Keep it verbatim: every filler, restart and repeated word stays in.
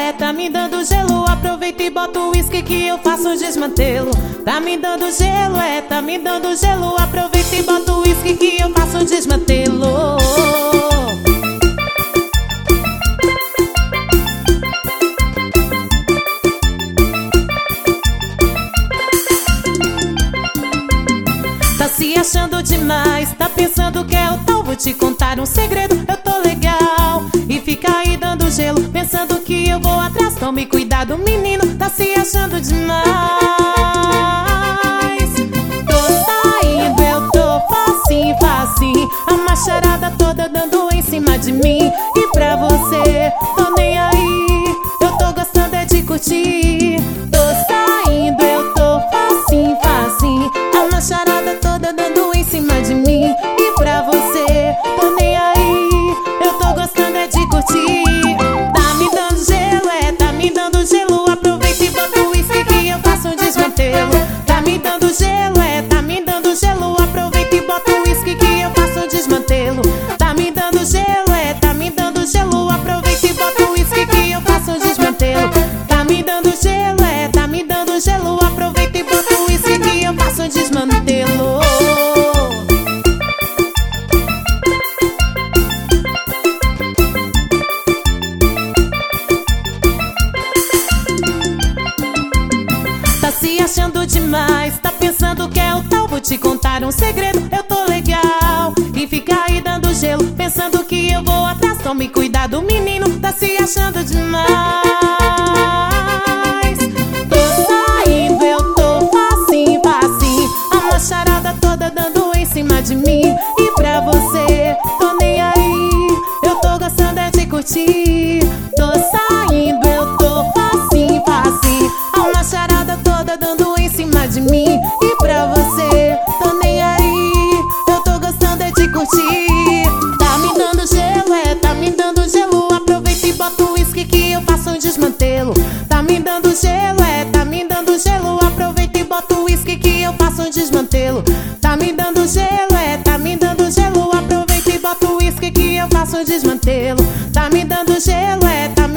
é, tá me dando gelo. Aproveita e bota o uísque que eu faço um desmantelo. Tá me dando gelo, é, tá me dando gelo. Aproveita e bota o uísque que eu faço um desmantelo. Tá se achando demais, tá pensando que é o tal. Vou te contar um segredo, eu tô legal. E fica aí dando gelo, pensando que eu vou atrás. Tome cuidado, menino, tá se achando demais. Tô saindo, eu tô facinho, facinho. A macharada toda dando em cima de mim. E pra você, tô nem aí. Eu tô gostando é de curtir. Tô saindo, eu tô facinho, facinho. A macharada toda dando em cima de mim. E pra você, tô nem aí. Eu tô gostando é de curtir. Tá me dando gelo, é, tá me dando gelo. Aproveita e bota o uísque que eu faço um desmantelo. Tá me dando gelo, é, tá me dando gelo. Aproveita e bota o uísque que eu faço um desmantelo. Tá me dando gelo, é, tá me dando gelo. Aproveita e bota o uísque que eu faço um desmantelo. Tá me dando gelo, é, tá me dando gelo. Aproveita e bota o uísque que eu faço um desmantelo. Tá se achando demais, tá pensando que é o tal. Vou te contar um segredo, eu tô legal. E fica aí dando gelo, pensando que eu vou atrás. Tome cuidado, menino, tá se achando demais. Tô saindo, eu tô facinho, facinho. A macharada toda dando em cima de mim. E pra você, tô nem aí. Eu tô gostando é de curtir. Tô saindo, eu tô facinho, facinho. A macharada toda dando em cima de mim. E pra você, tô nem aí. Eu tô gostando é de curtir. Tá me dando gelo, é, tá me dando gelo. Aproveita e bota o uísque que eu faço um desmantelo. Tá me dando gelo, é, tá me dando gelo. Aproveita e bota o uísque que eu faço um desmantelo. Tá me dando gelo, é, tá me dando gelo. Aproveita e bota o uísque que eu faço um desmantelo. Tá me dando gelo, é, tá me